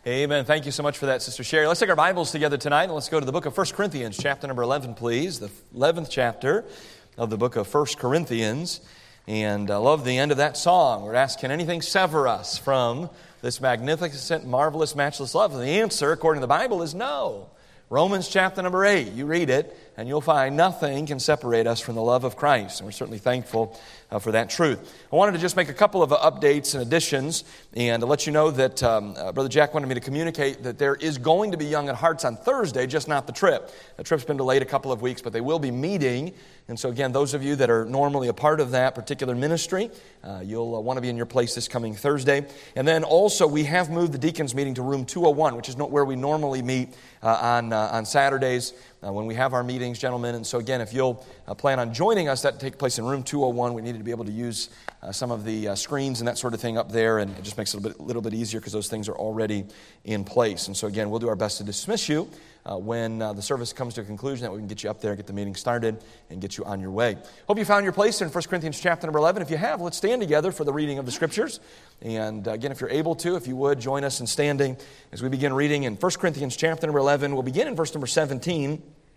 Amen. Thank you so much for that, Sister Sherry. Let's take our Bibles together tonight and let's go to the book of 1 Corinthians, chapter number 11, please. The 11th chapter of the book of 1 Corinthians. And I love the end of that song where it asks, can anything sever us from this magnificent, marvelous, matchless love? And the answer, according to the Bible, is no. Romans chapter number 8, you read it, and you'll find nothing can separate us from the love of Christ. And we're certainly thankful for that truth. I wanted to just make a couple of updates and additions and to let you know that Brother Jack wanted me to communicate that there is going to be Young at Hearts on Thursday, just not the trip. The trip's been delayed a couple of weeks, but they will be meeting. And so again, those of you that are normally a part of that particular ministry, you'll want to be in your place this coming Thursday. And then also we have moved the deacons meeting to room 201, which is not where we normally meet on Saturdays when we have our meetings, gentlemen. And so again, if you'll plan on joining us, that will take place in room 201. We needed to be able to use some of the screens and that sort of thing up there, and it just makes it a little bit easier because those things are already in place. And so again, we'll do our best to dismiss you when the service comes to a conclusion, that we can get you up there, get the meeting started, and get you on your way. Hope you found your place in 1 Corinthians chapter number 11. If you have, let's stand together for the reading of the Scriptures. And again, if you're able to, if you would, join us in standing as we begin reading in 1 Corinthians chapter number 11. We'll begin in verse number 17.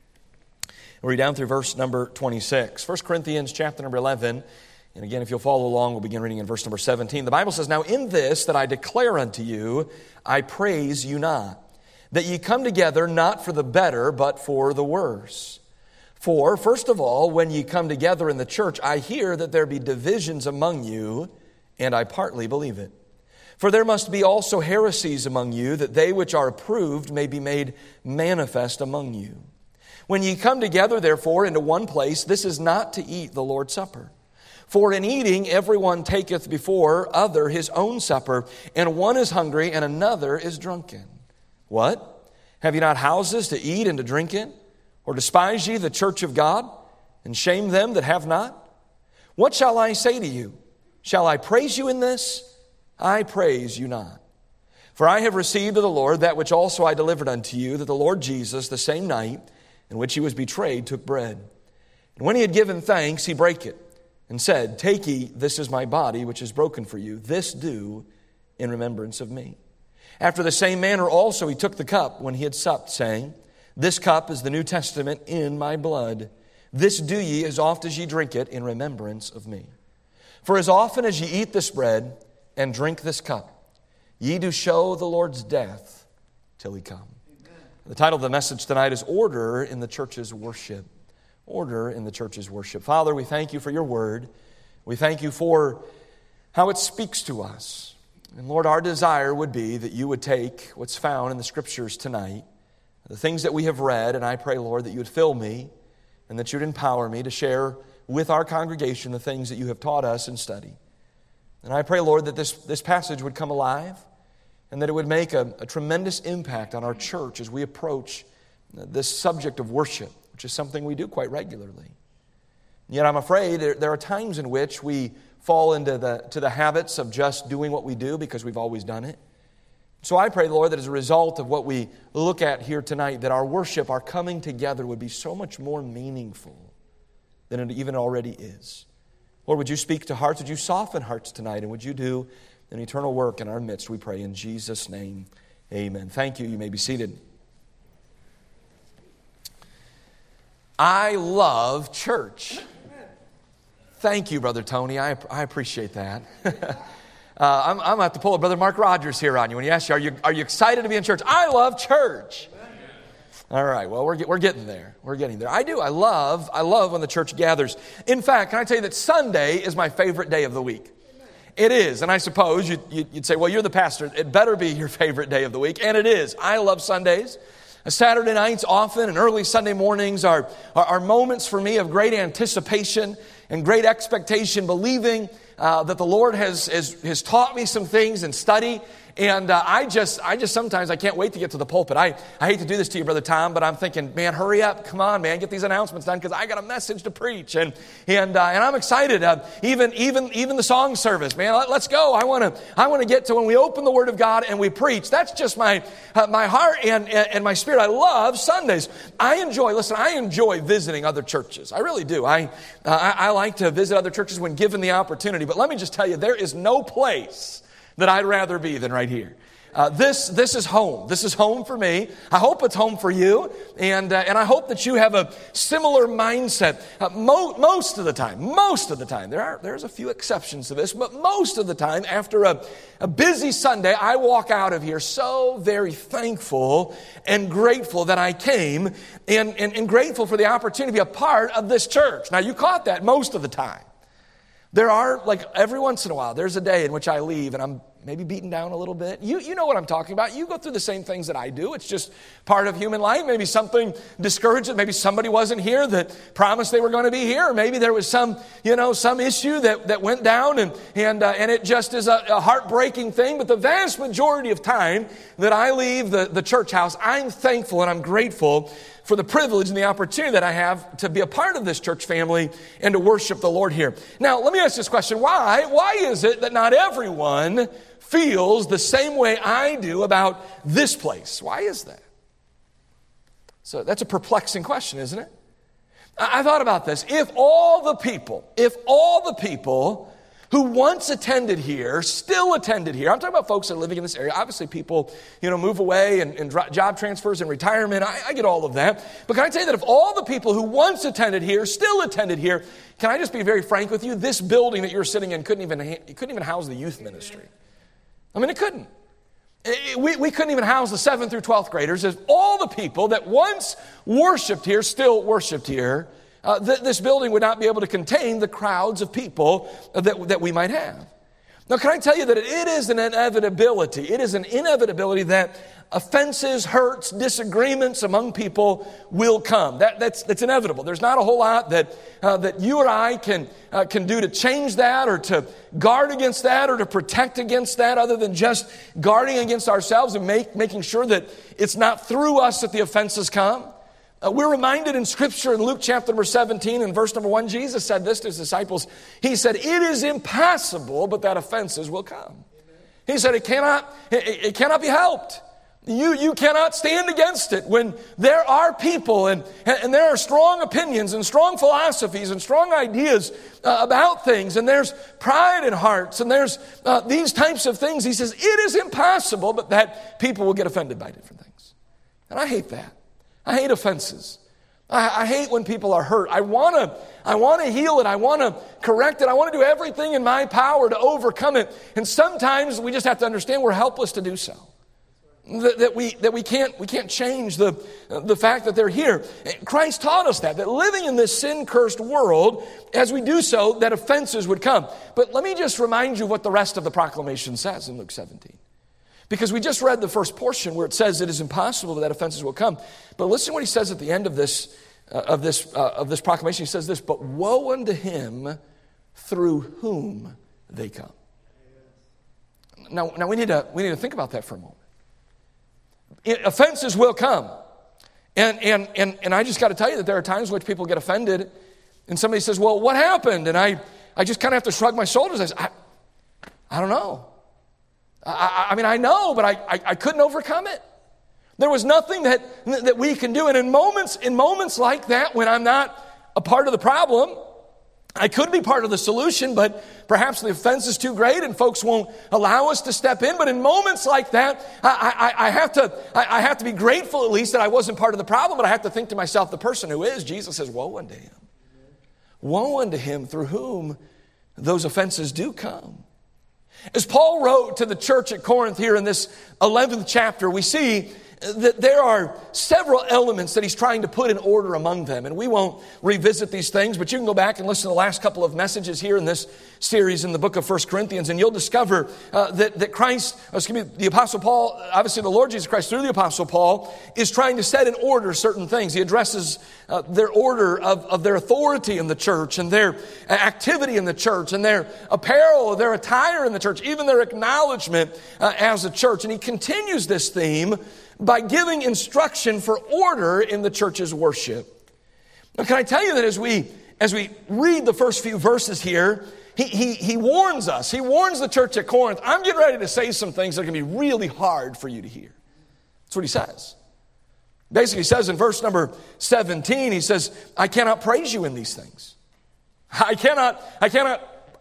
We'll read down through verse number 26. 1 Corinthians chapter number 11. And again, if you'll follow along, we'll begin reading in verse number 17. The Bible says, "Now in this that I declare unto you, I praise you not, that ye come together not for the better, but for the worse. For, first of all, when ye come together in the church, I hear that there be divisions among you, and I partly believe it. For there must be also heresies among you, that they which are approved may be made manifest among you. When ye come together, therefore, into one place, this is not to eat the Lord's Supper. For in eating everyone taketh before other his own supper, and one is hungry, and another is drunken. What? Have ye not houses to eat and to drink in? Or despise ye the church of God, and shame them that have not? What shall I say to you? Shall I praise you in this? I praise you not. For I have received of the Lord that which also I delivered unto you, that the Lord Jesus, the same night in which he was betrayed, took bread. And when he had given thanks, he brake it, and said, Take ye, this is my body, which is broken for you. This do in remembrance of me. After the same manner also he took the cup when he had supped, saying, This cup is the New Testament in my blood. This do ye as oft as ye drink it in remembrance of me. For as often as ye eat this bread and drink this cup, ye do show the Lord's death till he come." Amen. The title of the message tonight is Order in the Church's Worship. Order in the church's worship. Father, we thank you for your word. We thank you for how it speaks to us. And Lord, our desire would be that you would take what's found in the Scriptures tonight, the things that we have read, and I pray, Lord, that you would fill me and that you would empower me to share with our congregation the things that you have taught us and study. And I pray, Lord, that this passage would come alive and that it would make a tremendous impact on our church as we approach this subject of worship, which is something we do quite regularly. Yet I'm afraid there are times in which we fall into the habits of just doing what we do because we've always done it. So I pray, Lord, that as a result of what we look at here tonight, that our worship, our coming together would be so much more meaningful than it even already is. Lord, would you speak to hearts? Would you soften hearts tonight? And would you do an eternal work in our midst, we pray in Jesus' name. Amen. Thank you. You may be seated. I love church. Thank you, Brother Tony. I appreciate that. I'm going to have to pull a Brother Mark Rogers here on you. When you ask you, are you excited to be in church? I love church. All right, well, we're getting there. We're getting there. I do. I love when the church gathers. In fact, can I tell you that Sunday is my favorite day of the week? It is. And I suppose you'd say, well, you're the pastor. It better be your favorite day of the week. And it is. I love Sundays. Saturday nights often and early Sunday mornings are moments for me of great anticipation and great expectation, believing that the Lord has taught me some things and study. And I just sometimes I can't wait to get to the pulpit. I hate to do this to you, Brother Tom, but I'm thinking, man, hurry up. Come on, man, get these announcements done because I got a message to preach. And I'm excited. Even the song service, man, let's go. I want to get to when we open the Word of God and we preach. That's just my heart and my spirit. I love Sundays. I enjoy visiting other churches. I really do. I like to visit other churches when given the opportunity. But let me just tell you, there is no place that I'd rather be than right here. this is home. This is home for me. I hope it's home for you, and I hope that you have a similar mindset. Most of the time, there's a few exceptions to this, but most of the time, after a busy Sunday, I walk out of here so very thankful and grateful that I came, and grateful for the opportunity to be a part of this church. Now, you caught that most of the time. There are, like every once in a while, there's a day in which I leave and I'm maybe beaten down a little bit. You know what I'm talking about. You go through the same things that I do. It's just part of human life. Maybe something discouraged. Maybe somebody wasn't here that promised they were going to be here. Or maybe there was some issue that went down and it just is a heartbreaking thing. But the vast majority of time that I leave the church house, I'm thankful and I'm grateful for the privilege and the opportunity that I have to be a part of this church family and to worship the Lord here. Now, let me ask this question. Why is it that not everyone feels the same way I do about this place? Why is that? So that's a perplexing question, isn't it? I thought about this. If all the people who once attended here, still attended here. I'm talking about folks that are living in this area. Obviously, people, move away and job transfers and retirement. I get all of that. But can I tell you that if all the people who once attended here, still attended here, can I just be very frank with you? This building that you're sitting in couldn't even house the youth ministry. I mean, it couldn't. We couldn't even house the 7th through 12th graders. If all the people that once worshiped here, still worshiped here, this building would not be able to contain the crowds of people that we might have. Now, can I tell you that it is an inevitability? It is an inevitability that offenses, hurts, disagreements among people will come. That's inevitable. There's not a whole lot that you or I can do to change that or to guard against that or to protect against that other than just guarding against ourselves and making sure that it's not through us that the offenses come. We're reminded in Scripture in Luke chapter number 17 and verse number 1, Jesus said this to his disciples. He said, "It is impossible, but that offenses will come." He said, it cannot be helped. You cannot stand against it when there are people and there are strong opinions and strong philosophies and strong ideas about things, and there's pride in hearts and there's these types of things. He says, it is impossible, but that people will get offended by different things. And I hate that. I hate offenses. I hate when people are hurt. I want to heal it. I want to correct it. I want to do everything in my power to overcome it. And sometimes we just have to understand we're helpless to do so. That we can't change the fact that they're here. Christ taught us that living in this sin-cursed world, as we do so, that offenses would come. But let me just remind you what the rest of the proclamation says in Luke 17. Because we just read the first portion where it says it is impossible that offenses will come. But listen to what he says at the end of this proclamation. He says this, "But woe unto him through whom they come." Now we need to think about that for a moment. Offenses will come. And I just got to tell you that there are times in which people get offended and somebody says, "Well, what happened?" And I just kind of have to shrug my shoulders. I say, I don't know. I mean, I know, but I couldn't overcome it. There was nothing that we can do. And in moments like that, when I'm not a part of the problem, I could be part of the solution, but perhaps the offense is too great and folks won't allow us to step in. But in moments like that, I have to be grateful at least that I wasn't part of the problem, but I have to think to myself, the person who is, Jesus says, woe unto him. Woe unto him through whom those offenses do come. As Paul wrote to the church at Corinth here in this 11th chapter, we see that there are several elements that he's trying to put in order among them. And we won't revisit these things, but you can go back and listen to the last couple of messages here in this series in the book of 1 Corinthians, and you'll discover that the Apostle Paul, obviously the Lord Jesus Christ through the Apostle Paul, is trying to set in order certain things. He addresses their order of their authority in the church and their activity in the church and their apparel, their attire in the church, even their acknowledgement as a church. And he continues this theme by giving instruction for order in the church's worship. Now, can I tell you that as we read the first few verses here, he warns us. He warns the church at Corinth, I'm getting ready to say some things that are going to be really hard for you to hear. That's what he says. Basically, he says in verse number 17, he says, I cannot praise you in these things. I cannot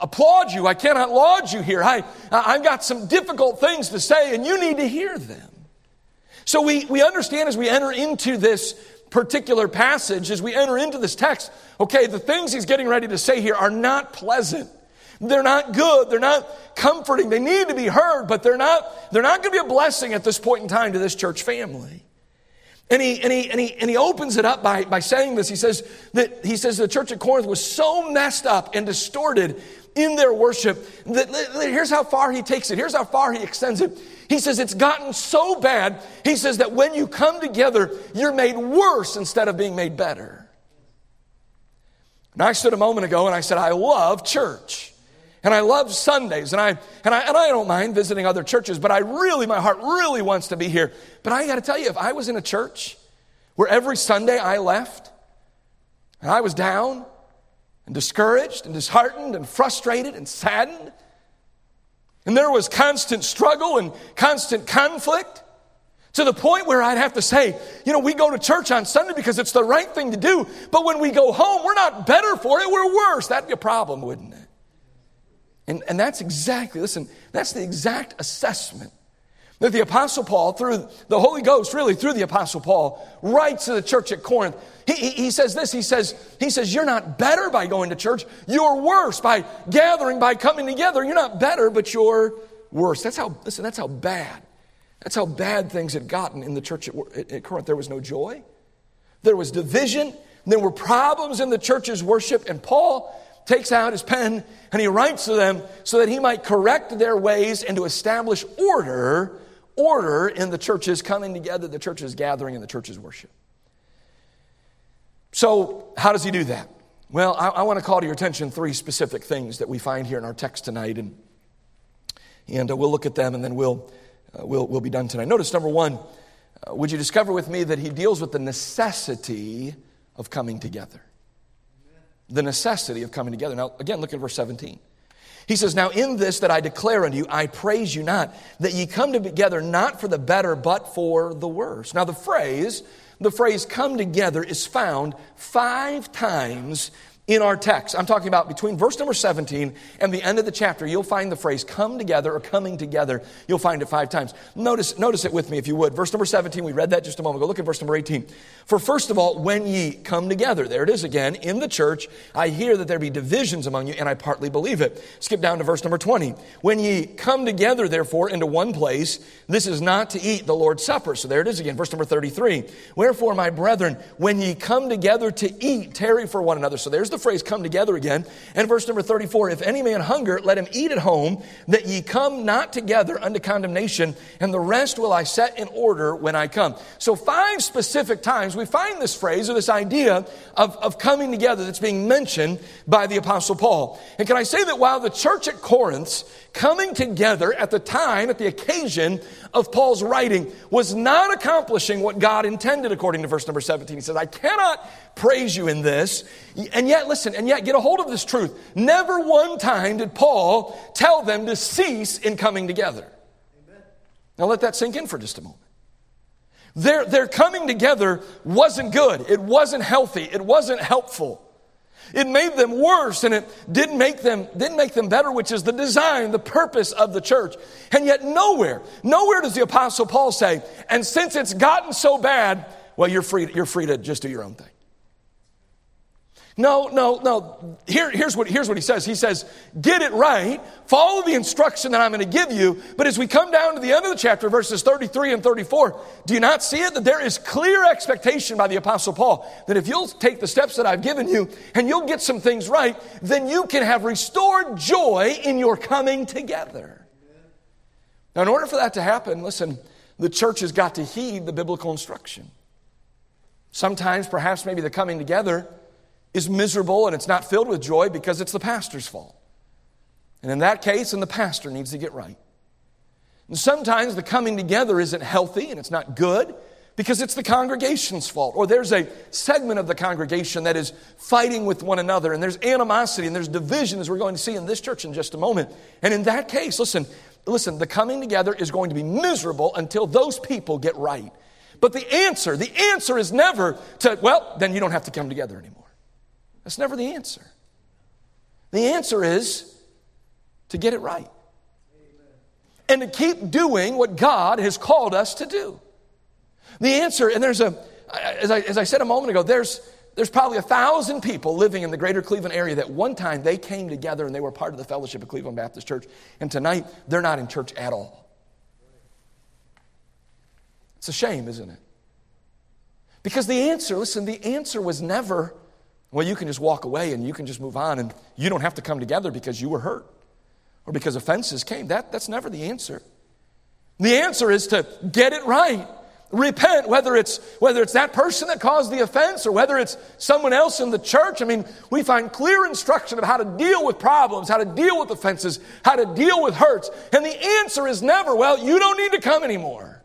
applaud you. I cannot laud you here. I've got some difficult things to say, and you need to hear them. So we understand as we enter into this particular passage, as we enter into this text, okay, the things he's getting ready to say here are not pleasant. They're not good. They're not comforting. They need to be heard, but they're not going to be a blessing at this point in time to this church family. And he opens it up by saying this. He says the church at Corinth was so messed up and distorted in their worship that here's how far he takes it. Here's how far he extends it. He says it's gotten so bad, he says that when you come together, you're made worse instead of being made better. And I stood a moment ago and I said, I love church. And I love Sundays. And I don't mind visiting other churches, but my heart really wants to be here. But I got to tell you, if I was in a church where every Sunday I left and I was down and discouraged and disheartened and frustrated and saddened, and there was constant struggle and constant conflict, to the point where I'd have to say, we go to church on Sunday because it's the right thing to do, but when we go home, we're not better for it, we're worse. That'd be a problem, wouldn't it? And that's that's the exact assessment that the Apostle Paul, through the Holy Ghost, really through the Apostle Paul, writes to the church at Corinth. He says this, he says, you're not better by going to church, you're worse by gathering, by coming together. You're not better, but you're worse. That's how bad things had gotten in the church at Corinth. There was no joy, there was division, there were problems in the church's worship, and Paul takes out his pen and he writes to them so that he might correct their ways and to establish order in the church's coming together, the church's gathering, and the church's worship. So how does he do that? Well, I want to call to your attention three specific things that we find here in our text tonight, and we'll look at them, and then we'll be done tonight. Notice number one, would you discover with me that he deals with the necessity of coming together? The necessity of coming together. Now, again, look at verse 17. He says, now in this that I declare unto you, I praise you not, that ye come together not for the better, but for the worse. Now the phrase come together is found 5 times in our text. I'm talking about between verse number 17 and the end of the chapter. You'll find the phrase come together or coming together. You'll find it 5 times. Notice it with me if you would. Verse number 17, we read that just a moment ago. Look at verse number 18. For first of all, when ye come together, there it is again, in the church, I hear that there be divisions among you, and I partly believe it. Skip down to verse number 20. When ye come together, therefore, into one place, this is not to eat the Lord's Supper. So there it is again, verse number 33. Wherefore, my brethren, when ye come together to eat, tarry for one another. So there's the phrase come together again. And verse number 34, if any man hunger, let him eat at home, that ye come not together unto condemnation, and the rest will I set in order when I come. So 5 specific times we find this phrase or this idea of coming together that's being mentioned by the Apostle Paul. And can I say that while the church at Corinth's coming together at the time, at the occasion of Paul's writing, was not accomplishing what God intended according to verse number 17. He says, I cannot praise you in this. And yet, listen, get a hold of this truth. Never one time did Paul tell them to cease in coming together. Amen. Now let that sink in for just a moment. Their coming together wasn't good. It wasn't healthy. It wasn't helpful. It made them worse, and it didn't make them better, which is the design, the purpose of the church. And yet nowhere does the Apostle Paul say, and since it's gotten so bad, well, you're free to just do your own thing. No. Here's what he says. He says, get it right, follow the instruction that I'm going to give you. But as we come down to the end of the chapter, verses 33 and 34, do you not see it? That there is clear expectation by the Apostle Paul that if you'll take the steps that I've given you and you'll get some things right, then you can have restored joy in your coming together. Now, in order for that to happen, listen, the church has got to heed the biblical instruction. Sometimes, perhaps maybe the coming together is miserable and it's not filled with joy because it's the pastor's fault. And in that case, then the pastor needs to get right. And sometimes the coming together isn't healthy and it's not good because it's the congregation's fault. Or there's a segment of the congregation that is fighting with one another, and there's animosity and there's division, as we're going to see in this church in just a moment. And in that case, listen, the coming together is going to be miserable until those people get right. But the answer is never to, well, then you don't have to come together anymore. That's never the answer. The answer is to get it right. And to keep doing what God has called us to do. The answer, and as I said a moment ago, there's probably 1,000 people living in the greater Cleveland area that one time they came together and they were part of the fellowship of Cleveland Baptist Church. And tonight, they're not in church at all. It's a shame, isn't it? Because the answer was never, well, you can just walk away and you can just move on and you don't have to come together because you were hurt or because offenses came. That's never the answer. The answer is to get it right. Repent, whether it's that person that caused the offense or whether it's someone else in the church. I mean, we find clear instruction of how to deal with problems, how to deal with offenses, how to deal with hurts. And the answer is never, well, you don't need to come anymore.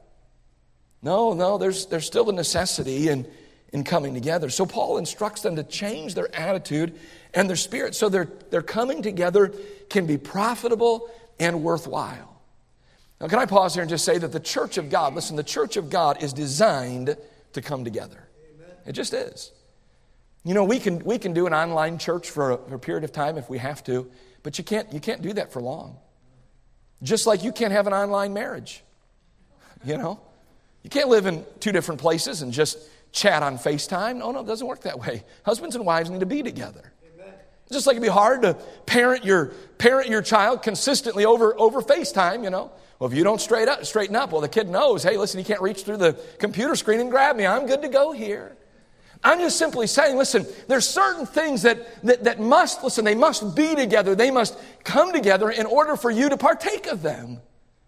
No, there's still a necessity in coming together. So Paul instructs them to change their attitude and their spirit so their coming together can be profitable and worthwhile. Now, can I pause here and just say that the church of God, listen, the church of God is designed to come together. Amen. It just is. You know, we can do an online church for a period of time if we have to, but you can't do that for long. Just like you can't have an online marriage. You know, you can't live in two different places and just chat on FaceTime. No, it doesn't work that way. Husbands and wives need to be together. Amen. Just like it'd be hard to parent your child consistently over FaceTime, you know. Well, if you don't straighten up, well, the kid knows, hey, listen, you can't reach through the computer screen and grab me. I'm good to go here. I'm just simply saying, listen, there's certain things that must, listen, they must be together. They must come together in order for you to partake of them.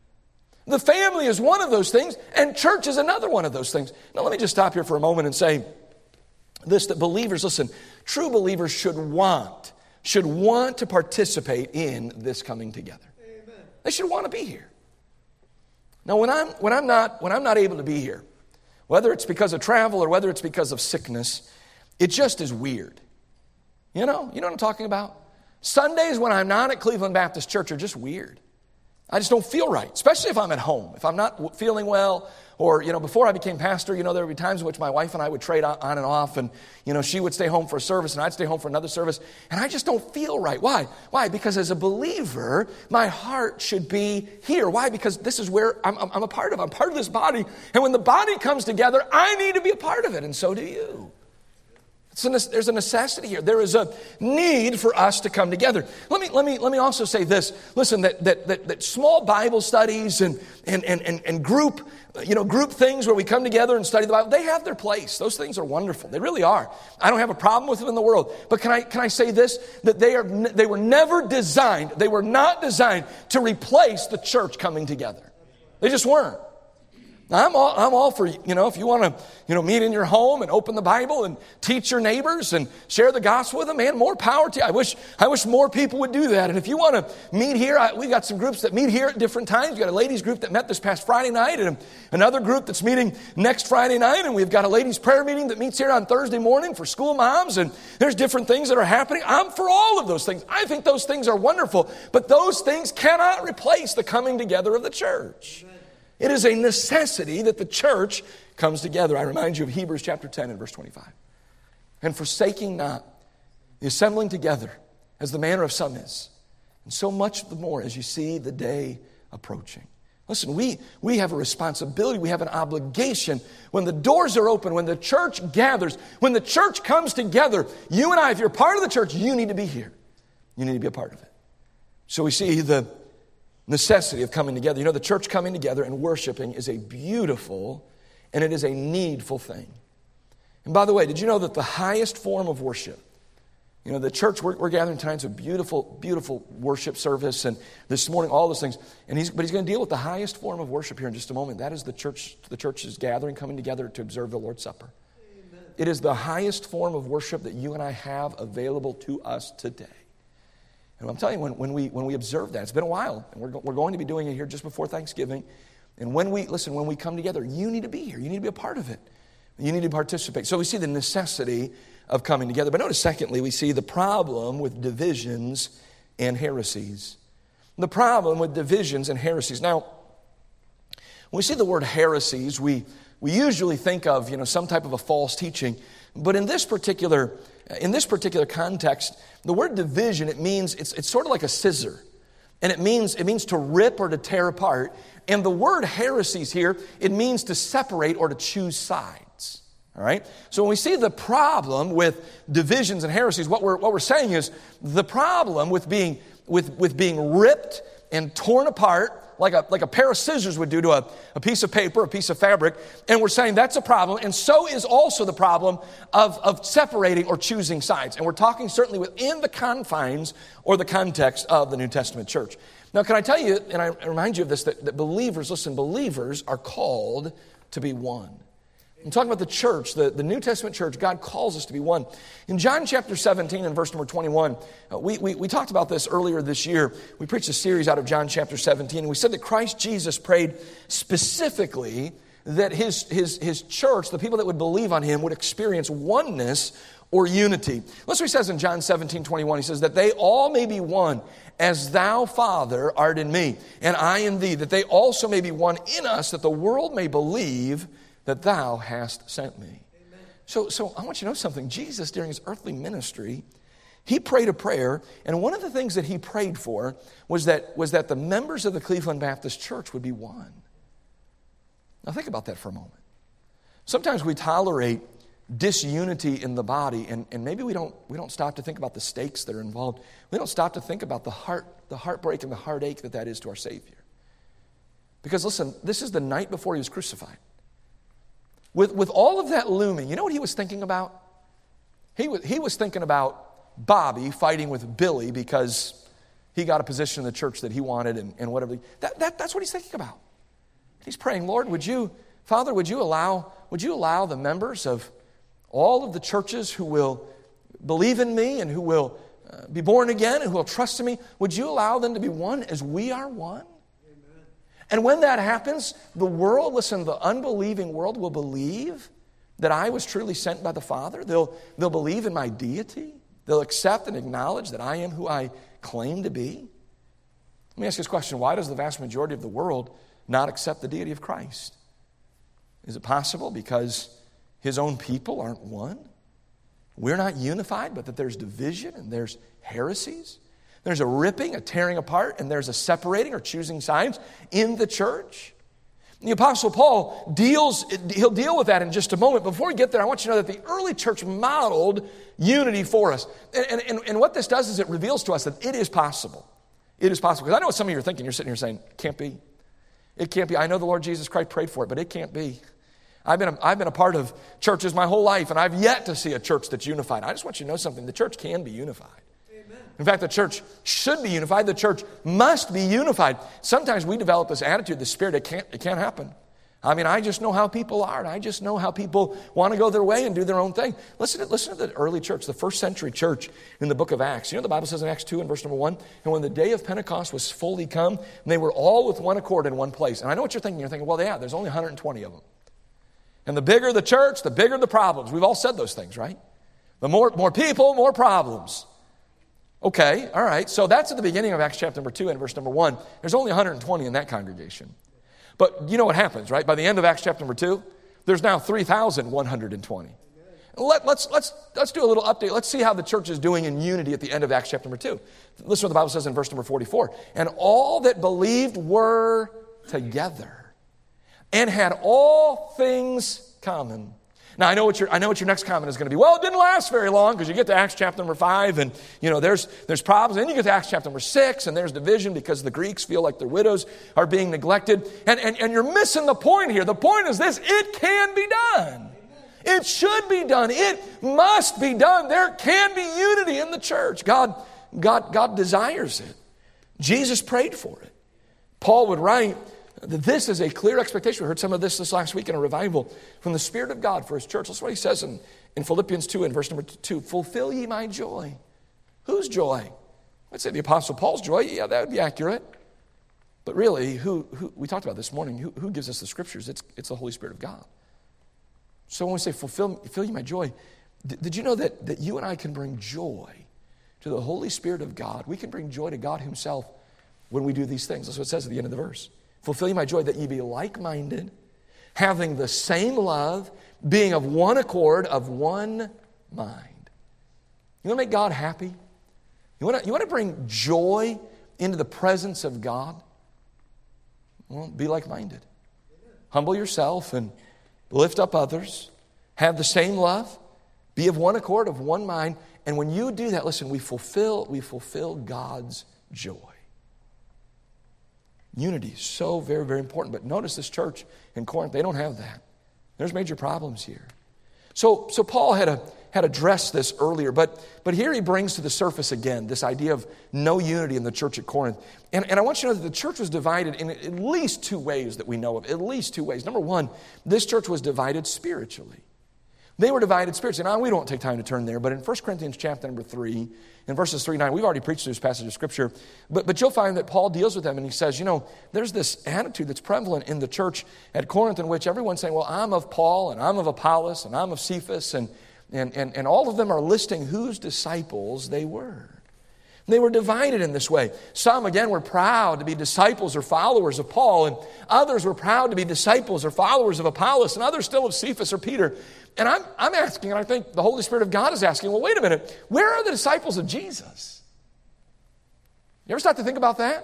The family is one of those things, and church is another one of those things. Now, let me just stop here for a moment and say this, that believers, listen, true believers should want to participate in this coming together. Amen. They should want to be here. Now, when I'm not able to be here, whether it's because of travel or whether it's because of sickness, it just is weird. You know what I'm talking about? Sundays when I'm not at Cleveland Baptist Church are just weird. I just don't feel right, especially if I'm at home. If I'm not feeling well, or, before I became pastor, there would be times in which my wife and I would trade on and off, and, she would stay home for a service and I'd stay home for another service, and I just don't feel right. Why? Because as a believer, my heart should be here. Why? Because this is where I'm a part of. I'm part of this body, and when the body comes together, I need to be a part of it, and so do you. There's a necessity here. There is a need for us to come together. Let me also say this. Listen, that small Bible studies and group things where we come together and study the Bible, they have their place. Those things are wonderful. They really are. I don't have a problem with them in the world. But can I say this? That they were never designed. They were not designed to replace the church coming together. They just weren't. Now, I'm all for, if you want to, meet in your home and open the Bible and teach your neighbors and share the gospel with them, man, more power to you. I wish more people would do that. And if you want to meet here, we've got some groups that meet here at different times. We've got a ladies group that met this past Friday night and another group that's meeting next Friday night. And we've got a ladies prayer meeting that meets here on Thursday morning for school moms. And there's different things that are happening. I'm for all of those things. I think those things are wonderful. But those things cannot replace the coming together of the church. Amen. It is a necessity that the church comes together. I remind you of Hebrews chapter 10 and verse 25. And forsaking not the assembling together as the manner of some is, and so much the more as you see the day approaching. Listen, we have a responsibility, we have an obligation. When the doors are open, when the church gathers, when the church comes together, you and I, if you're part of the church, you need to be here. You need to be a part of it. So we see the necessity of coming together. The church coming together and worshiping is a beautiful and it is a needful thing. And by the way, did you know that the highest form of worship, the church, we're gathering tonight, it's a beautiful, beautiful worship service, and this morning, all those things, but he's going to deal with the highest form of worship here in just a moment. That is the church's gathering, coming together to observe the Lord's Supper. Amen. It is the highest form of worship that you and I have available to us today. And I'm telling you, when we observe that, it's been a while, and we're going to be doing it here just before Thanksgiving. And when we come together, you need to be here. You need to be a part of it. You need to participate. So we see the necessity of coming together. But notice, secondly, we see the problem with divisions and heresies. The problem with divisions and heresies. Now, when we see the word heresies, we usually think of some type of a false teaching. But in this particular context, the word division, it means it's sort of like a scissor. And it means to rip or to tear apart. And the word heresies here, it means to separate or to choose sides. All right? So when we see the problem with divisions and heresies, what we're saying is the problem with being ripped and torn apart like a pair of scissors would do to a piece of paper, a piece of fabric, and we're saying that's a problem, and so is also the problem of separating or choosing sides. And we're talking certainly within the confines or the context of the New Testament church. Now, can I tell you, and I remind you of this, that believers are called to be one. I'm talking about the church, the New Testament church. God calls us to be one. In John chapter 17 and verse number 21, we talked about this earlier this year. We preached a series out of John chapter 17, and we said that Christ Jesus prayed specifically that his church, the people that would believe on him, would experience oneness or unity. That's what he says in John 17:21. He says that they all may be one, as thou, Father, art in me, and I in thee, that they also may be one in us, that the world may believe that thou hast sent me. Amen. So I want you to know something. Jesus, during his earthly ministry, he prayed a prayer, and one of the things that he prayed for was that the members of the Cleveland Baptist Church would be one. Now think about that for a moment. Sometimes we tolerate disunity in the body, and maybe we don't stop to think about the stakes that are involved. We don't stop to think about the heartbreak and the heartache that is to our Savior. Because listen, this is the night before he was crucified. With all of that looming, you know what he was thinking about? He was thinking about Bobby fighting with Billy because he got a position in the church that he wanted and whatever. That's what he's thinking about. He's praying, Lord, Father, would you allow the members of all of the churches who will believe in me and who will be born again and who will trust in me, would you allow them to be one as we are one? And when that happens, the world, listen, the unbelieving world will believe that I was truly sent by the Father. They'll believe in my deity. They'll accept and acknowledge that I am who I claim to be. Let me ask you this question. Why does the vast majority of the world not accept the deity of Christ? Is it possible because his own people aren't one? We're not unified, but that there's division and there's heresies? There's a ripping, a tearing apart, and there's a separating or choosing sides in the church. The Apostle Paul he'll deal with that in just a moment. Before we get there, I want you to know that the early church modeled unity for us. And what this does is it reveals to us that it is possible. It is possible. Because I know what some of you are thinking. You're sitting here saying, it can't be. It can't be. I know the Lord Jesus Christ prayed for it, but it can't be. I've been a part of churches my whole life, and I've yet to see a church that's unified. I just want you to know something. The church can be unified. In fact, the church should be unified. The church must be unified. Sometimes we develop this attitude, the spirit, it can't happen. I mean, I just know how people are. And I just know how people want to go their way and do their own thing. Listen to the early church, the first century church in the book of Acts. You know the Bible says in Acts 2 and verse number 1, and when the day of Pentecost was fully come, they were all with one accord in one place. And I know what you're thinking. You're thinking, well, yeah, there's only 120 of them. And the bigger the church, the bigger the problems. We've all said those things, right? The more people, more problems. Okay, all right. So that's at the beginning of Acts chapter number 2 and verse number 1. There's only 120 in that congregation. But you know what happens, right? By the end of Acts chapter number 2, there's now 3,120. Let's do a little update. Let's see how the church is doing in unity at the end of Acts chapter number 2. Listen to what the Bible says in verse number 44. And all that believed were together and had all things common. Now, I know what your next comment is going to be. Well, it didn't last very long because you get to Acts chapter number 5 and, there's problems. And then you get to Acts chapter number 6 and there's division because the Greeks feel like their widows are being neglected. And you're missing the point here. The point is this: it can be done. It should be done. It must be done. There can be unity in the church. God desires it. Jesus prayed for it. Paul would write that this is a clear expectation. We heard some of this last week in a revival from the Spirit of God for His church. That's what he says in Philippians 2 in verse number 2. Fulfill ye my joy. Whose joy? I'd say the Apostle Paul's joy. Yeah, that would be accurate. But really, who we talked about this morning, who gives us the Scriptures? It's the Holy Spirit of God. So when we say fulfill ye my joy, did you know that you and I can bring joy to the Holy Spirit of God? We can bring joy to God Himself when we do these things. That's what it says at the end of the verse. Fulfill ye my joy, that ye be like-minded, having the same love, being of one accord, of one mind. You want to make God happy? You want to bring joy into the presence of God? Well, be like-minded. Humble yourself and lift up others. Have the same love. Be of one accord, of one mind. And when you do that, listen, we fulfill God's joy. Unity is so very, very important. But notice this church in Corinth, they don't have that. There's major problems here. So Paul had addressed this earlier, but here he brings to the surface again this idea of no unity in the church at Corinth. And I want you to know that the church was divided in at least two ways that we know of. At least two ways. Number one, this church was divided spiritually. They were divided spiritually. Now, we don't take time to turn there, but in 1 Corinthians chapter number 3, in verses 3 and 9, we've already preached through this passage of Scripture, but you'll find that Paul deals with them, and he says, there's this attitude that's prevalent in the church at Corinth in which everyone's saying, well, I'm of Paul, and I'm of Apollos, and I'm of Cephas, and all of them are listing whose disciples they were. They were divided in this way. Some, again, were proud to be disciples or followers of Paul, and others were proud to be disciples or followers of Apollos, and others still of Cephas or Peter. And I'm asking, and I think the Holy Spirit of God is asking, well, wait a minute, where are the disciples of Jesus? You ever start to think about that?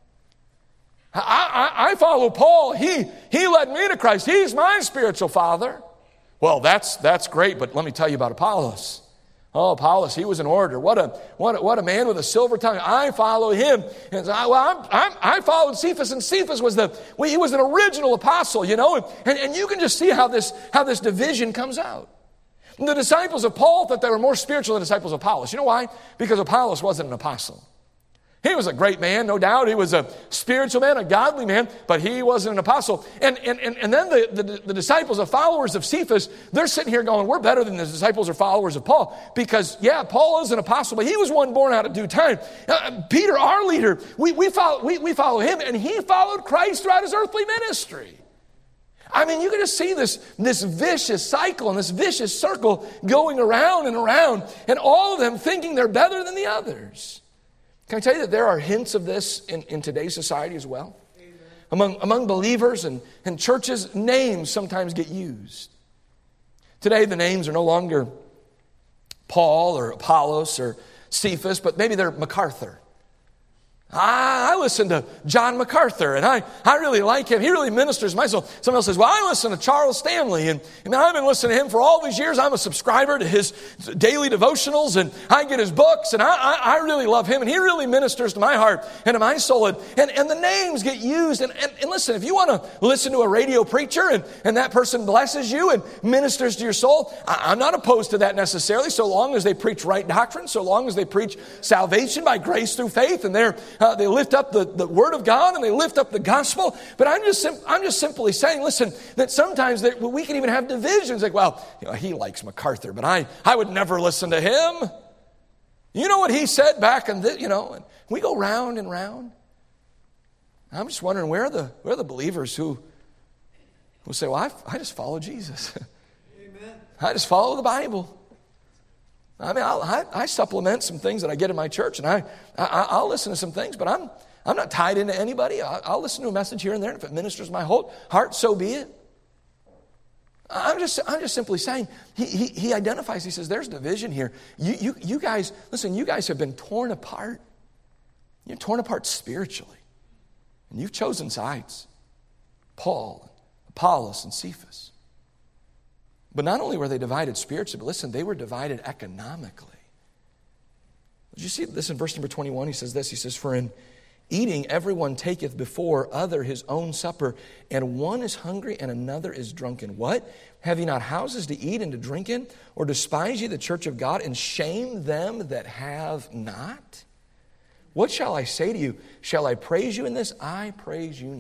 I follow Paul. He led me to Christ. He's my spiritual father. Well, that's great, but let me tell you about Apollos. Oh, Apollos, he was an orator. What a man with a silver tongue. I follow him. And I followed Cephas, and Cephas was he was an original apostle, and you can just see how this division comes out. The disciples of Paul thought they were more spiritual than the disciples of Apollos. You know why? Because Apollos wasn't an apostle. He was a great man, no doubt. He was a spiritual man, a godly man, but he wasn't an apostle. And then the disciples, the followers of Cephas, they're sitting here going, we're better than the disciples or followers of Paul. Because, Paul is an apostle, but he was one born out of due time. Peter, our leader, we follow him, and he followed Christ throughout his earthly ministry. I mean, you can just see this vicious cycle and this vicious circle going around and around, and all of them thinking they're better than the others. Can I tell you that there are hints of this in today's society as well? Among believers and churches, names sometimes get used. Today, the names are no longer Paul or Apollos or Cephas, but maybe they're MacArthur. I listen to John MacArthur, and I really like him. He really ministers to my soul. Someone else says, well, I listen to Charles Stanley, and I've been listening to him for all these years. I'm a subscriber to his daily devotionals, and I get his books, and I really love him, and he really ministers to my heart and to my soul. And the names get used. And listen, if you want to listen to a radio preacher, and that person blesses you and ministers to your soul, I'm not opposed to that necessarily, so long as they preach right doctrine, so long as they preach salvation by grace through faith, and they lift up the Word of God and they lift up the gospel. But I'm just simply saying, listen, that sometimes we can even have divisions. Like, well, he likes MacArthur, but I would never listen to him. You know what he said back in this, and we go round and round. I'm just wondering, where are the believers who say, well, I just follow Jesus. Amen. I just follow the Bible. I mean, I supplement some things that I get in my church, and I'll listen to some things, but I'm not tied into anybody. I'll listen to a message here and there, and if it ministers my whole heart, so be it. I'm just simply saying, he identifies, he says, there's division here. You guys, listen, you guys have been torn apart. You're torn apart spiritually, and you've chosen sides. Paul, Apollos, and Cephas. But not only were they divided spiritually, but listen, they were divided economically. Did you see this in verse number 21? He says this, he says, for in eating everyone taketh before other his own supper, and one is hungry and another is drunken. What? Have ye not houses to eat and to drink in? Or despise ye the church of God and shame them that have not? What shall I say to you? Shall I praise you in this? I praise you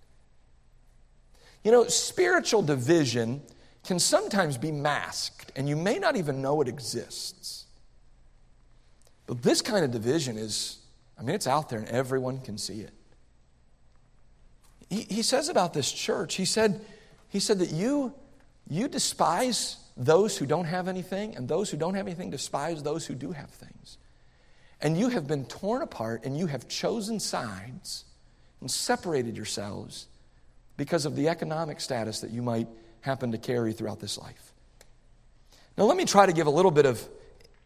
not. Spiritual division can sometimes be masked, and you may not even know it exists. But this kind of division it's out there, and everyone can see it. He says about this church, he said that you despise those who don't have anything, and those who don't have anything despise those who do have things. And you have been torn apart, and you have chosen sides and separated yourselves because of the economic status that you might happen to carry throughout this life. Now let me try to give a little bit of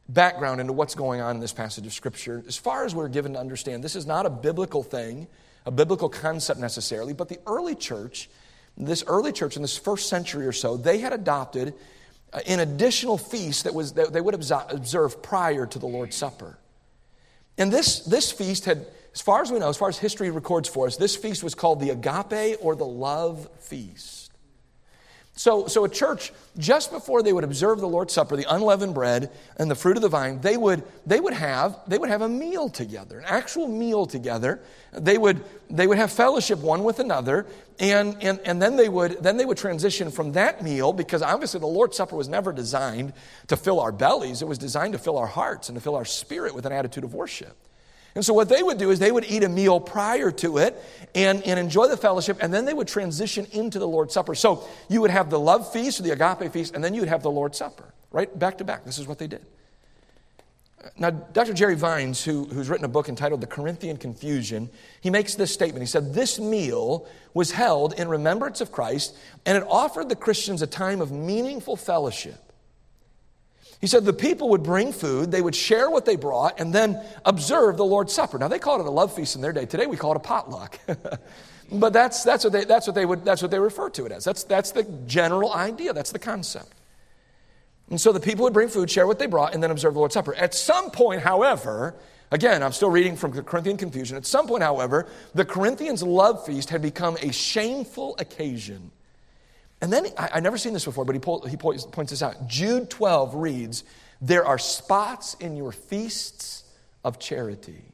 background into what's going on in this passage of Scripture. As far as we're given to understand, this is not a biblical thing, a biblical concept necessarily, but the early church, in this first century or so, they had adopted an additional feast that they would observe prior to the Lord's Supper. And this feast had, as far as we know, as far as history records for us, this feast was called the agape or the love feast. So a church, just before they would observe the Lord's Supper, the unleavened bread and the fruit of the vine, they would have a meal together, an actual meal together. They would have fellowship one with another, and then they would transition from that meal, because obviously the Lord's Supper was never designed to fill our bellies. It was designed to fill our hearts and to fill our spirit with an attitude of worship. And so what they would do is they would eat a meal prior to it and enjoy the fellowship, and then they would transition into the Lord's Supper. So you would have the love feast or the agape feast, and then you would have the Lord's Supper, right? Back to back. This is what they did. Now, Dr. Jerry Vines, who's written a book entitled The Corinthian Confusion, he makes this statement. He said, this meal was held in remembrance of Christ, and it offered the Christians a time of meaningful fellowship. He said the people would bring food, they would share what they brought, and then observe the Lord's Supper. Now, they called it a love feast in their day. Today, we call it a potluck. But that's what they refer to it as. That's the general idea. That's the concept. And so the people would bring food, share what they brought, and then observe the Lord's Supper. At some point, however, again, I'm still reading from the Corinthian Confusion. At some point, however, the Corinthians' love feast had become a shameful occasion. And then, I've never seen this before, but he points this out. Jude 12 reads, there are spots in your feasts of charity.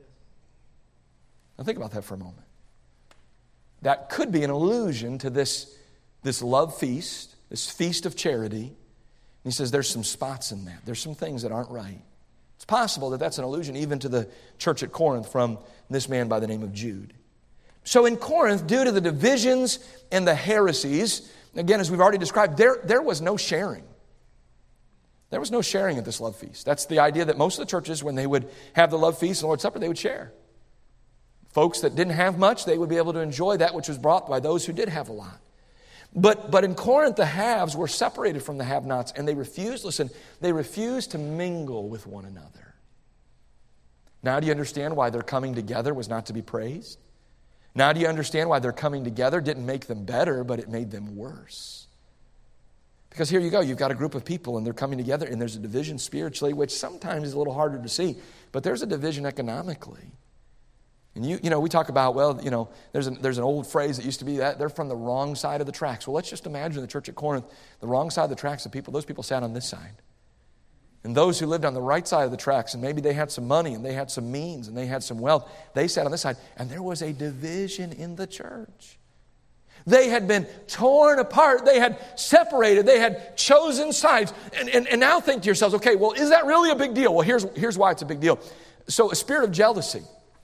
Now think about that for a moment. That could be an allusion to this love feast, this feast of charity. And he says there's some spots in that. There's some things that aren't right. It's possible that that's an allusion even to the church at Corinth from this man by the name of Jude. So in Corinth, due to the divisions and the heresies, again, as we've already described, there was no sharing. There was no sharing at this love feast. That's the idea that most of the churches, when they would have the love feast and the Lord's Supper, they would share. Folks that didn't have much, they would be able to enjoy that which was brought by those who did have a lot. But in Corinth, the haves were separated from the have-nots, and they refused to mingle with one another. Now do you understand why their coming together was not to be praised? Now do you understand why their coming together didn't make them better, but it made them worse? Because here you go, you've got a group of people and they're coming together, and there's a division spiritually, which sometimes is a little harder to see, but there's a division economically. And you know, we talk about, well, you know, there's an old phrase that used to be that they're from the wrong side of the tracks. Well, let's just imagine the church at Corinth, the wrong side of the tracks, those people sat on this side. And those who lived on the right side of the tracks, and maybe they had some money and they had some means and they had some wealth, they sat on this side, and there was a division in the church. They had been torn apart. They had separated. They had chosen sides. And now think to yourselves, okay, well, is that really a big deal? Well, here's why it's a big deal. So a spirit of jealousy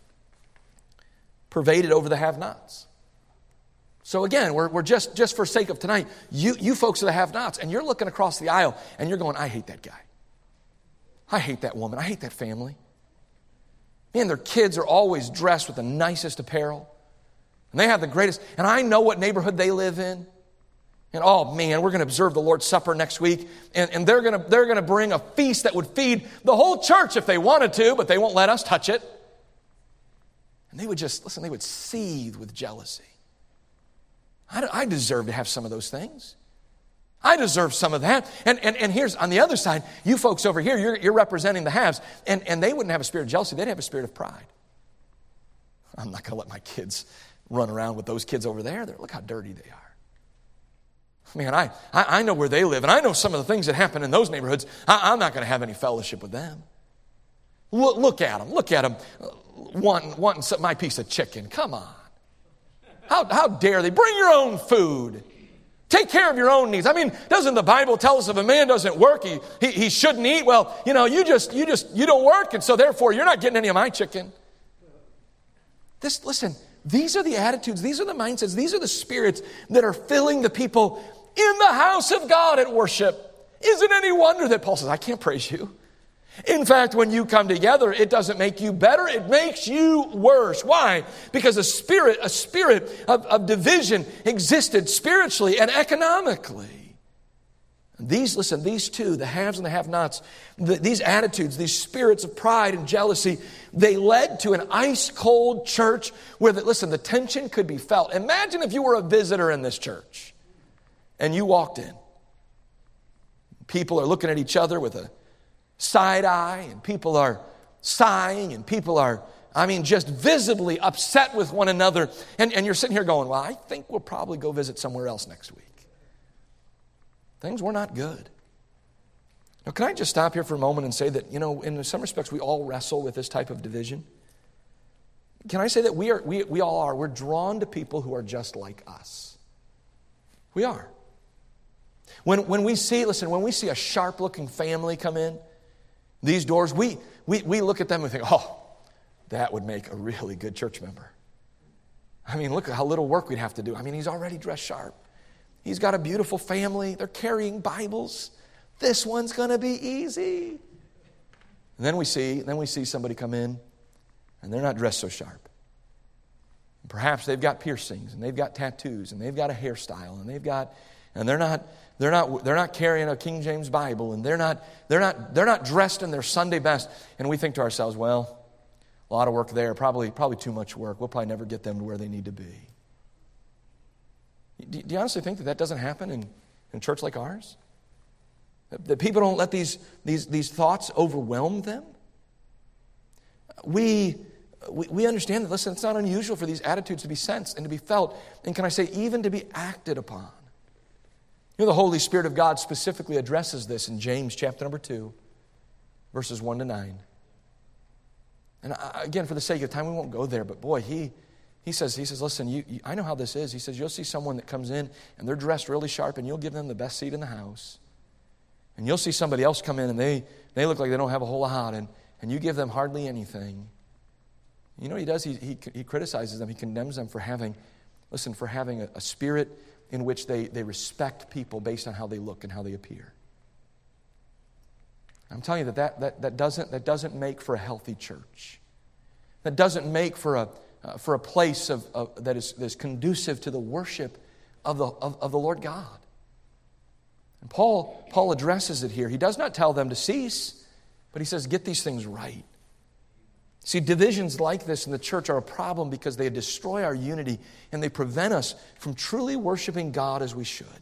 pervaded over the have-nots. So again, we're just for sake of tonight, you folks are the have-nots, and you're looking across the aisle, and you're going, I hate that guy. I hate that woman. I hate that family. Man, their kids are always dressed with the nicest apparel. And they have the greatest, and I know what neighborhood they live in. And oh man, we're going to observe the Lord's Supper next week. And they're going to bring a feast that would feed the whole church if they wanted to, but they won't let us touch it. And they would they would seethe with jealousy. I deserve to have some of those things. I deserve some of that. And here's, on the other side, you folks over here, you're representing the haves, and they wouldn't have a spirit of jealousy. They'd have a spirit of pride. I'm not going to let my kids run around with those kids over there. Look how dirty they are. Man, I know where they live, and I know some of the things that happen in those neighborhoods. I'm not going to have any fellowship with them. Look at them. Look at them wanting my piece of chicken. Come on. How dare they? Bring your own food. Take care of your own needs. I mean, doesn't the Bible tell us if a man doesn't work, he shouldn't eat? Well, you know, you don't work, and so therefore you're not getting any of my chicken. Listen, these are the attitudes, these are the mindsets, these are the spirits that are filling the people in the house of God at worship. Isn't it any wonder that Paul says, I can't praise you? In fact, when you come together, it doesn't make you better, it makes you worse. Why? Because a spirit of division existed spiritually and economically. These two, the haves and the have-nots, these attitudes, these spirits of pride and jealousy, they led to an ice-cold church where, the tension could be felt. Imagine if you were a visitor in this church and you walked in. People are looking at each other with a side eye, and people are sighing, and people are, just visibly upset with one another. And you're sitting here going, well, I think we'll probably go visit somewhere else next week. Things were not good. Now, can I just stop here for a moment and say that, in some respects, we all wrestle with this type of division? Can I say that we're drawn to people who are just like us? We are. When we see a sharp-looking family come in these doors, we look at them and think, oh, that would make a really good church member. Look at how little work we'd have to do. He's already dressed sharp. He's got a beautiful family. They're carrying Bibles. This one's going to be easy. And then we see somebody come in, and they're not dressed so sharp. And perhaps they've got piercings, and they've got tattoos, and they've got a hairstyle, and they're not carrying a King James Bible, and they're not dressed in their Sunday best. And we think to ourselves, well, a lot of work there, probably too much work. We'll probably never get them to where they need to be. Do you honestly think that doesn't happen in a church like ours? That people don't let these thoughts overwhelm them? We understand that, it's not unusual for these attitudes to be sensed and to be felt, and can I say, even to be acted upon. The Holy Spirit of God specifically addresses this in James chapter number 2, verses 1 to 9. And again, for the sake of time, we won't go there, but boy, He says, listen, I know how this is. He says, you'll see someone that comes in and they're dressed really sharp and you'll give them the best seat in the house. And you'll see somebody else come in and they look like they don't have a whole lot and you give them hardly anything. You know what he does? He criticizes them. He condemns them for having a spirit in which they respect people based on how they look and how they appear. I'm telling you that doesn't make for a healthy church. That doesn't make for a place that is conducive to the worship of the Lord God. And Paul addresses it here. He does not tell them to cease, but he says, get these things right. See, divisions like this in the church are a problem because they destroy our unity and they prevent us from truly worshiping God as we should.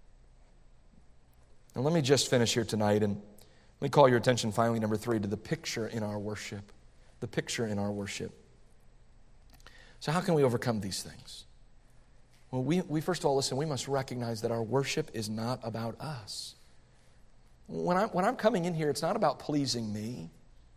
Now let me just finish here tonight and let me call your attention finally, number 3, to the picture in our worship. The picture in our worship. So how can we overcome these things? Well, we first of all, we must recognize that our worship is not about us. When I'm coming in here, it's not about pleasing me.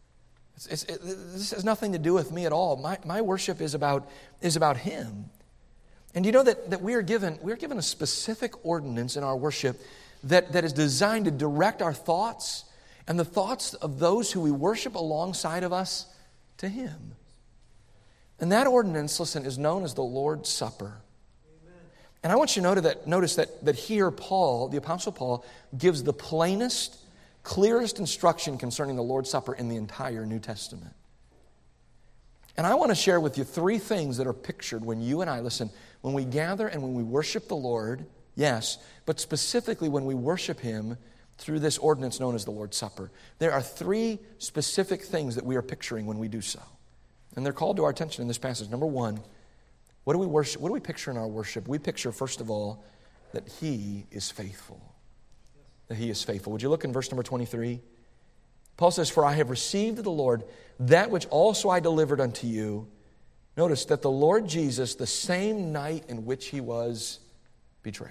This has nothing to do with me at all. My worship is about Him. And you know that we are given a specific ordinance in our worship that is designed to direct our thoughts and the thoughts of those who we worship alongside of us to Him. And that ordinance, is known as the Lord's Supper. Amen. And I want you to notice that here the Apostle Paul, gives the plainest, clearest instruction concerning the Lord's Supper in the entire New Testament. And I want to share with you 3 things that are pictured when you and I, when we gather and when we worship the Lord, yes, but specifically when we worship Him through this ordinance known as the Lord's Supper. There are 3 specific things that we are picturing when we do so. And they're called to our attention in this passage. Number 1, what do we worship? What do we picture in our worship? We picture, first of all, that He is faithful. That He is faithful. Would you look in verse number 23? Paul says, for I have received of the Lord that which also I delivered unto you. Notice that the Lord Jesus, the same night in which He was betrayed.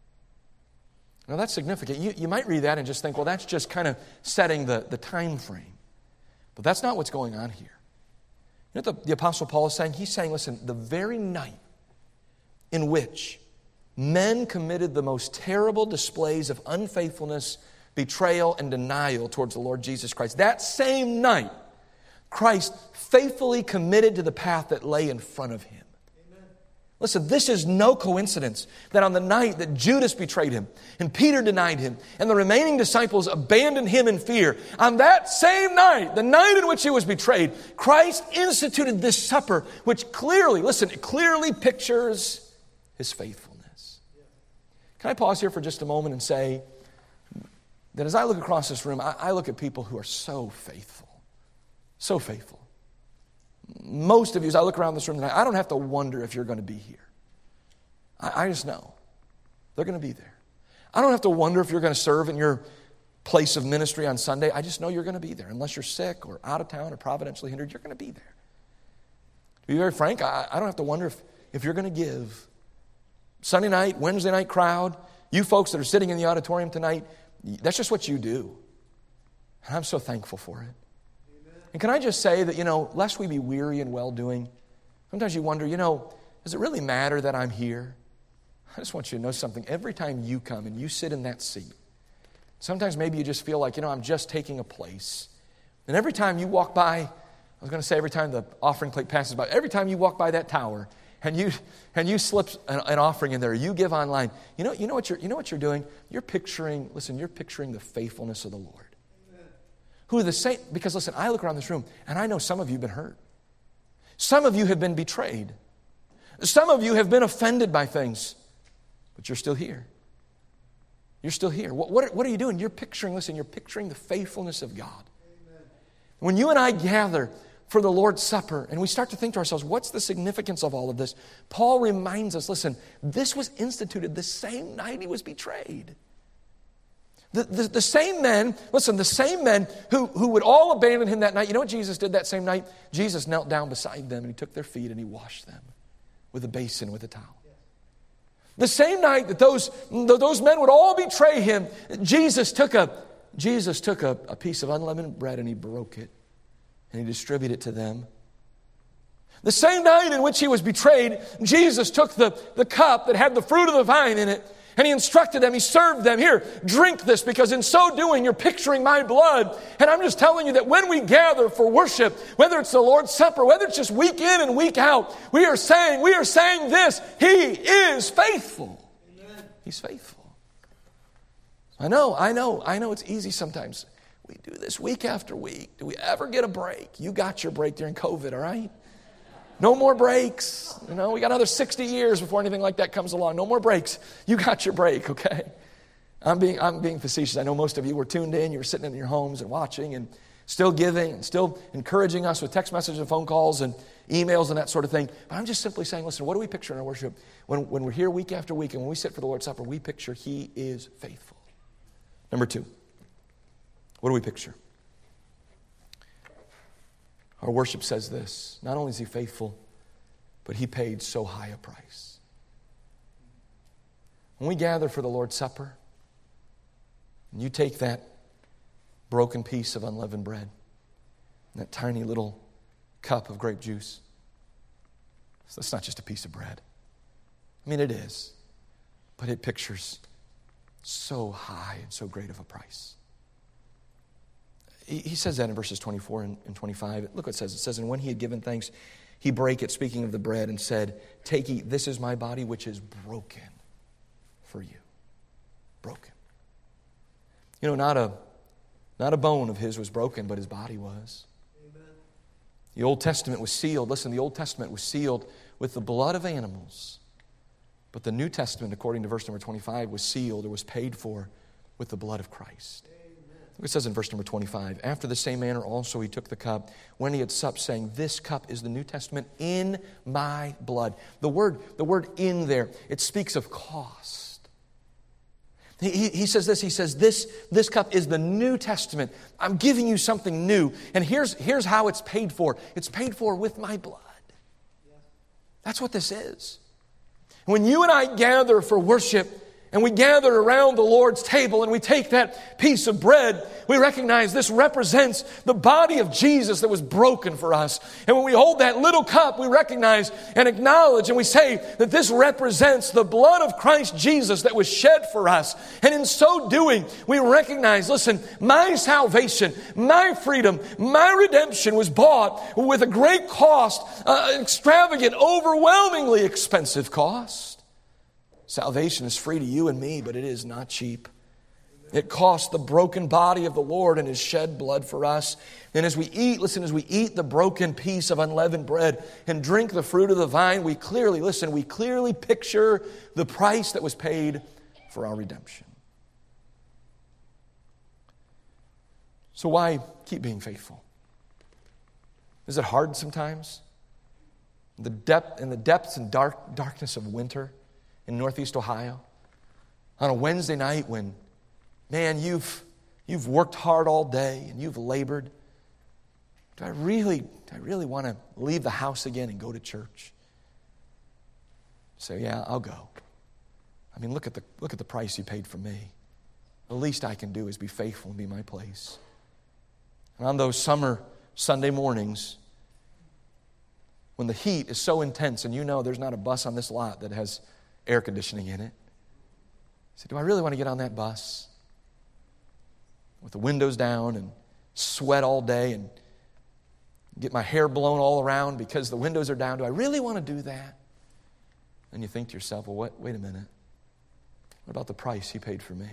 Now that's significant. You might read that and just think, well, that's just kind of setting the time frame. But that's not what's going on here. You know what the Apostle Paul is saying? He's saying, listen, the very night in which men committed the most terrible displays of unfaithfulness, betrayal, and denial towards the Lord Jesus Christ, that same night, Christ faithfully committed to the path that lay in front of Him. Listen, this is no coincidence that on the night that Judas betrayed Him and Peter denied Him and the remaining disciples abandoned Him in fear, on that same night, the night in which He was betrayed, Christ instituted this supper, which clearly pictures His faithfulness. Can I pause here for just a moment and say, that as I look across this room, I look at people who are so faithful. So faithful. Most of you, as I look around this room tonight, I don't have to wonder if you're going to be here. I just know. They're going to be there. I don't have to wonder if you're going to serve in your place of ministry on Sunday. I just know you're going to be there. Unless you're sick or out of town or providentially hindered, you're going to be there. To be very frank, I don't have to wonder if you're going to give. Sunday night, Wednesday night crowd, you folks that are sitting in the auditorium tonight, that's just what you do. And I'm so thankful for it. Amen. And can I just say that, lest we be weary in well-doing, sometimes you wonder, does it really matter that I'm here? I just want you to know something. Every time you come and you sit in that seat, sometimes maybe you just feel like, I'm just taking a place. And every time you walk by, I was going to say every time the offering plate passes by, every time you walk by that tower and you slip an offering in there, you give online, you know what you're doing? You're picturing the faithfulness of the Lord. Amen. Who are the same, because listen, I look around this room and I know some of you have been hurt. Some of you have been betrayed. Some of you have been offended by things, but you're still here. You're still here. What are you doing? You're picturing the faithfulness of God. Amen. When you and I gather for the Lord's Supper and we start to think to ourselves, what's the significance of all of this? Paul reminds us, listen, this was instituted the same night he was betrayed. The same men, the same men who would all abandon him that night. You know what Jesus did that same night? Jesus knelt down beside them and he took their feet and he washed them with a basin, with a towel. The same night that those men would all betray him, Jesus took a piece of unleavened bread and he broke it and he distributed it to them. The same night in which he was betrayed, Jesus took the cup that had the fruit of the vine in it and he instructed them, he served them, here, drink this, because in so doing you're picturing my blood. And I'm just telling you that when we gather for worship, whether it's the Lord's Supper, whether it's just week in and week out, we are saying this, He is faithful. Amen. He's faithful. I know it's easy sometimes. We do this week after week. Do we ever get a break? You got your break during COVID, all right? No more breaks. We got another 60 years before anything like that comes along. No more breaks. You got your break, okay? I'm being facetious. I know most of you were tuned in. You were sitting in your homes and watching and still giving and still encouraging us with text messages and phone calls and emails and that sort of thing. But I'm just simply saying, listen, what do we picture in our worship? When we're here week after week and when we sit for the Lord's Supper, we picture He is faithful. Number 2, what do we picture? Our worship says this: not only is He faithful, but He paid so high a price. When we gather for the Lord's Supper, and you take that broken piece of unleavened bread, and that tiny little cup of grape juice, so that's not just a piece of bread. I mean, it is, but it pictures so high and so great of a price. He says that in verses 24 and 25. Look what it says. It says, and when he had given thanks, he brake it, speaking of the bread, and said, take, eat, this is my body, which is broken for you. Broken. Not a bone of his was broken, but his body was. Amen. The Old Testament was sealed. Listen, the Old Testament was sealed with the blood of animals. But the New Testament, according to verse number 25, was sealed or was paid for with the blood of Christ. It says in verse number 25, after the same manner also he took the cup when he had supped, saying, this cup is the New Testament in my blood. The word in there, it speaks of cost. He says this cup is the New Testament. I'm giving you something new. And here's how it's paid for. It's paid for with my blood. That's what this is. When you and I gather for worship, and we gather around the Lord's table and we take that piece of bread, we recognize this represents the body of Jesus that was broken for us. And when we hold that little cup, we recognize and acknowledge and we say that this represents the blood of Christ Jesus that was shed for us. And in so doing, we recognize, listen, my salvation, my freedom, my redemption was bought with a great cost, extravagant, overwhelmingly expensive cost. Salvation is free to you and me, but it is not cheap. It cost the broken body of the Lord and His shed blood for us. And as we eat the broken piece of unleavened bread and drink the fruit of the vine, we clearly picture the price that was paid for our redemption. So why keep being faithful? Is it hard sometimes? In the depths and darkness of winter in Northeast Ohio, on a Wednesday night when, man, you've worked hard all day and you've labored. Do I really want to leave the house again and go to church? Say, yeah, I'll go. I mean, look at the price you paid for me. The least I can do is be faithful and be my place. And on those summer Sunday mornings, when the heat is so intense and you know there's not a bus on this lot that has air conditioning in it, I say, do I really want to get on that bus with the windows down and sweat all day and get my hair blown all around because the windows are down? Do I really want to do that? And you think to yourself, well, wait a minute. What about the price he paid for me?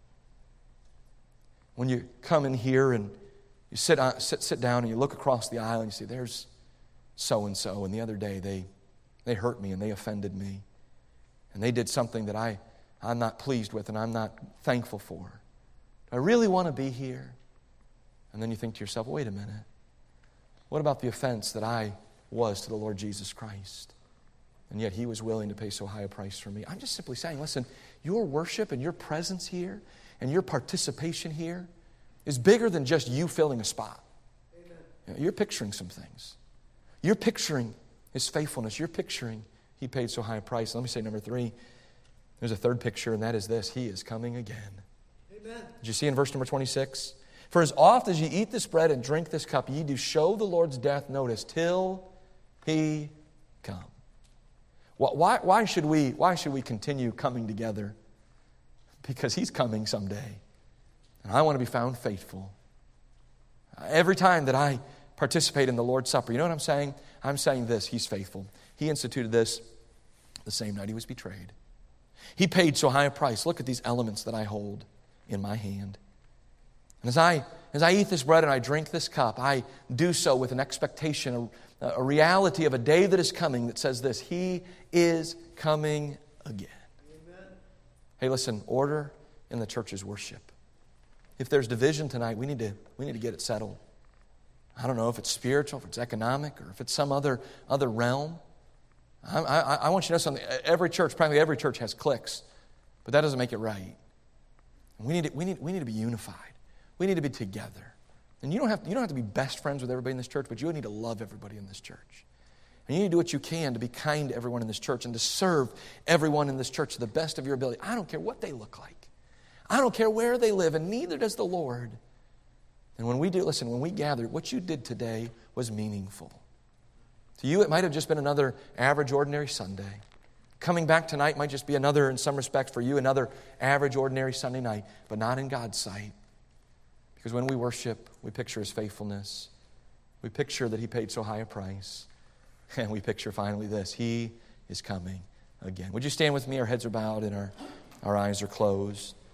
When you come in here and you sit down and you look across the aisle and you see there's so-and-so, and the other day they hurt me and they offended me. And they did something that I'm not pleased with and I'm not thankful for. Do I really want to be here? And then you think to yourself, wait a minute. What about the offense that I was to the Lord Jesus Christ? And yet he was willing to pay so high a price for me. I'm just simply saying, listen, your worship and your presence here and your participation here is bigger than just you filling a spot. Amen. You're picturing some things. You're picturing his faithfulness. You're picturing he paid so high a price. Let me say number 3. There's a third picture, and that is this. He is coming again. Amen. Did you see in verse number 26? For as oft as ye eat this bread and drink this cup, ye do show the Lord's death, notice, till he come. Why should we continue coming together? Because he's coming someday. And I want to be found faithful. Every time that I participate in the Lord's Supper, you know what I'm saying? I'm saying this, he's faithful. He instituted this the same night he was betrayed. He paid so high a price. Look at these elements that I hold in my hand. And as I eat this bread and I drink this cup, I do so with an expectation, a reality of a day that is coming that says this, he is coming again. Amen. Hey, listen, order in the church's worship. If there's division tonight, we need to get it settled. I don't know if it's spiritual, if it's economic, or if it's some other realm. I want you to know something. Practically every church has cliques, but that doesn't make it right. We need to be unified. We need to be together. And you don't have to be best friends with everybody in this church, but you need to love everybody in this church. And you need to do what you can to be kind to everyone in this church and to serve everyone in this church to the best of your ability. I don't care what they look like. I don't care where they live, and neither does the Lord. And when we gather, what you did today was meaningful. To you, it might have just been another average, ordinary Sunday. Coming back tonight might just be another, in some respects for you, another average, ordinary Sunday night, but not in God's sight. Because when we worship, we picture his faithfulness. We picture that he paid so high a price. And we picture finally this, he is coming again. Would you stand with me? Our heads are bowed and our eyes are closed.